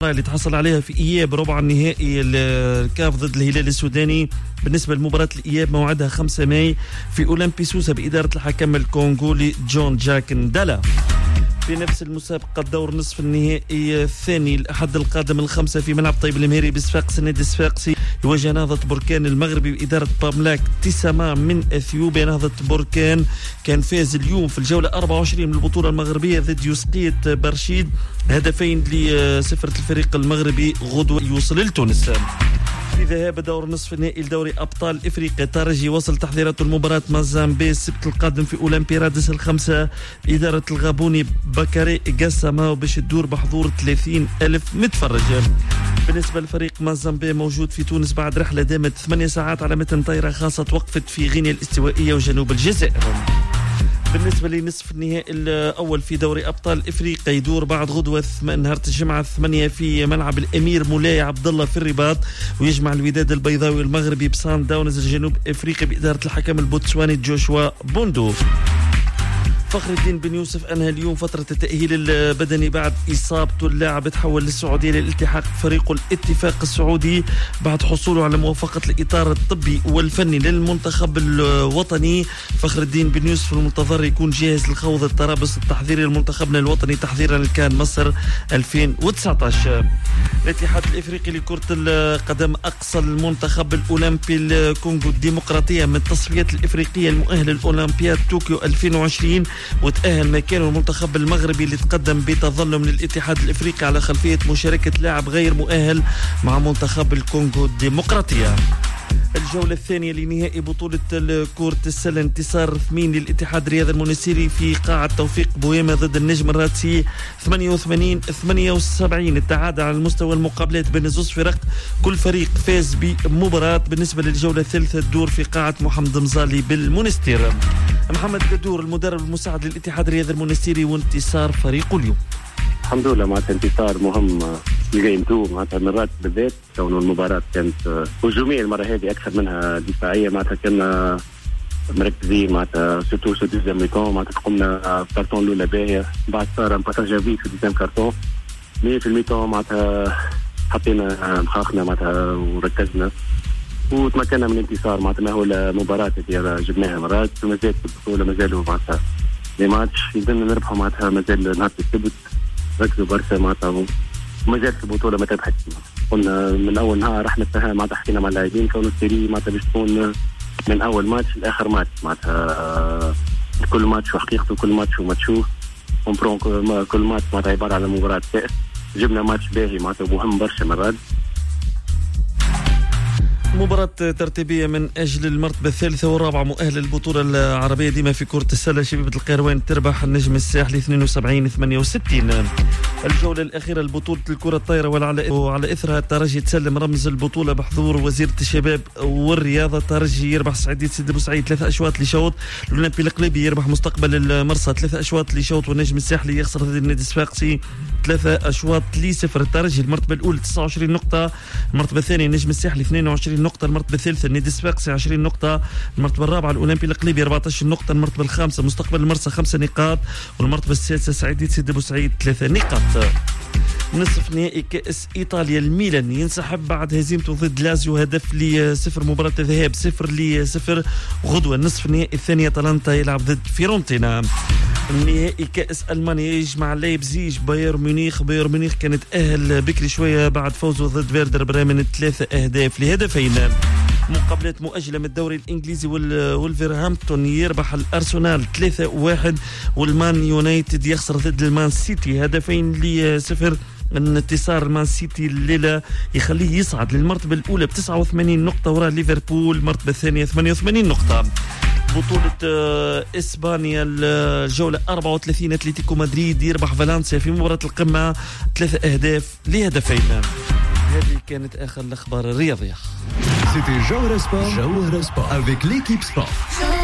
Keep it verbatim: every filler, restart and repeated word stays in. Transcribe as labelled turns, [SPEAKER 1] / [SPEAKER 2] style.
[SPEAKER 1] اللي تحصل عليها في إياب ربع النهائي الكاف ضد الهلال السوداني. بالنسبة لمباراة الإياب موعدها خمسة ماي في أولمبي سوسة بإدارة الحكم الكونغولي جون جاك ندالا. في نفس المسابقة الدور نصف النهائي الثاني الأحد القادم الخمسة في ملعب طيب المهيري بصفاقس، النادي الصفاقسي يواجه نهضة بركان المغربي بإدارة باملاك تسامة من أثيوبيا. نهضة بركان كان فاز اليوم في الجولة أربعة وعشرين من البطولة المغربية ضد يسقيت برشيد هدفين لصفر. الفريق المغربي غدوة يوصل لتونس. في ذهاب دور نصف النهائي لدوري أبطال إفريقيا ترجي وصل تحضيرات المباراة مازامبي السبت القادم في أولمبي رادس الخمسة بإدارة الغابوني بكاري قسمة باش تدور بحضور ثلاثين ألف متفرج. بالنسبة لفريق مازامبي موجود في تونس بعد رحلة دامت ثمانية ساعات على متن طائرة خاصة توقفت في غينيا الاستوائية وجنوب الجزائر. بالنسبة لنصف النهائي الأول في دوري أبطال إفريقيا يدور بعد غدوة نهار الجمعة الثمانية في ملعب الأمير مولاي عبد الله في الرباط، ويجمع الوداد البيضاوي المغربي بسان داونز الجنوب أفريقيا بإدارة الحكم البوتسواني جوشوا بوندو. فخر الدين بن يوسف أنهى اليوم فترة التأهيل البدني بعد إصابته. اللاعب تحول للسعودية للالتحاق فريق الاتفاق السعودي بعد حصوله على موافقة الإطار الطبي والفني للمنتخب الوطني. فخر الدين بن يوسف المنتظر يكون جاهز لخوض الترابص التحضيري لمنتخبنا الوطني تحضيرا لكان مصر ألفين وتسعة عشر. الاتحاد الإفريقي لكرة القدم أقصى المنتخب الأولمبي الكونغو الديمقراطية من التصفيات الإفريقية المؤهلة للأولمبياد طوكيو ألفين وعشرين، وتأهل مكانه المنتخب المغربي اللي تقدم بتظلم للاتحاد الإفريقي على خلفية مشاركة لاعب غير مؤهل مع منتخب الكونغو الديمقراطية. الجولة الثانية لنهائي بطولة كرة السلة انتصار ثمين للاتحاد الرياضي المنستيري في قاعة توفيق بويمة ضد النجم الرادسي ثمانية وثمانين ثمانية وسبعين. التعادل على المستوى المقابلات بين زوج فرق، كل فريق فاز بمباراة. بالنسبة للجولة الثالثة تدور في قاعة محمد مزالي بالمنستير. محمد قدور المدرب المساعد للاتحاد الرياضي المنستيري وانتصار فريقه اليوم.
[SPEAKER 2] الحمد لله معناتها انتصار مهم لجيم تو معناتها مرات بالذات كون المباراة كانت هجومية المرة هذه أكثر منها دفاعية. معناتها كنا مركزين معناتها سورتو سو دوزيام ميكون معناتها قمنا بكارتون الأولى باهية، بعد صار باساج في دوزيام كارتون مية في المية معناتها حطينا مخاخنا معناتها وركزنا وتمكنا من الانتصار. معناتها ما هو المباراة اللي جبناها مرات ومازال في البطولة مازالوا معناتها لي ماتش يلزمنا نربحوا معناتها مازال نهار السبت ركزوا برشا معناتها ومازال في البطولة ما تبحث. قلنا من أول نهار رحنا نتفاهم معناتها حكينا مع اللاعبين كون السيري معناتها باش تكون من أول ماتش لآخر ماتش معناتها كل ماتش وحقيقته كل ماتش وماتشوه ونبرون كل ماتش معناتها عبارة على مباراة كأس. جبنا ماتش باهي معناتها مهم برشا مرات.
[SPEAKER 1] مباراة ترتيبية من أجل المرتبة الثالثة والرابعة مؤهلة للبطولة العربية ديما في كرة السلة. شبيبة القيروان تربح النجم الساحلي اثنين وسبعين ثمانية وستين. الجولة الأخيرة لبطولة الكرة الطايرة وعلى إثرها الترجي تسلم رمز البطولة بحضور وزيرة الشباب والرياضة. الترجي يربح سعيدية سيدي بوسعيد ثلاثة أشواط لشوط. الأولمبي القليبي يربح مستقبل المرصى ثلاثة أشواط لشوط، والنجم الساحلي يخسر ضد النادي الصفاقسي ثلاثة أشواط لصفر. الترجي المرتبة الأولى تسعة وعشرين نقطة، المرتبة الثانية النجم الساحلي اثنين وعشرين نقطة، المرتبة الثالثة النادي الصفاقسي عشرين نقطة، المرتبة الرابعة الأولمبي القليبي أربعة عشر نقطة، المرتبة الخامسة مستقبل المرسى خمسة نقاط، والمرتبة السادسة سعيدية سيدي بوسعيد ثلاثة نقاط. نصف نهائي كأس إيطاليا الميلان ينسحب بعد هزيمته ضد لازيو هدف لصفر. مباراة الذهاب صفر لصفر. غدوة نصف النهائي الثانية أتلانتا يلعب ضد فيرونتينا. النهائي كأس ألمانيا يجمع لايبزيج باير ميونخ. باير ميونخ كانت أهل بكري شوية بعد فوزه ضد فيردر بريمن ثلاثة أهداف لهدفين. مقابلات مؤجلة من الدوري الإنجليزي، والولفرهامبتون يربح الأرسنال ثلاثة واحد، والمان يونايتد يخسر ضد المان سيتي هدفين لصفر. انتصار مان سيتي الليلة يخليه يصعد للمرتبة الأولى بتسعة وثمانين نقطة وراء ليفربول المرتبة الثانية ثمانية وثمانين نقطة. بطولة إسبانيا الجولة أربعة وثلاثين أتلتيكو مدريد يربح فالنسيا في مباراة القمة ثلاثة أهداف لهدفين. هذه كانت آخر الأخبار الرياضية.
[SPEAKER 3] C'était Jawhara Sport, Jawhara Sport avec l'équipe sport.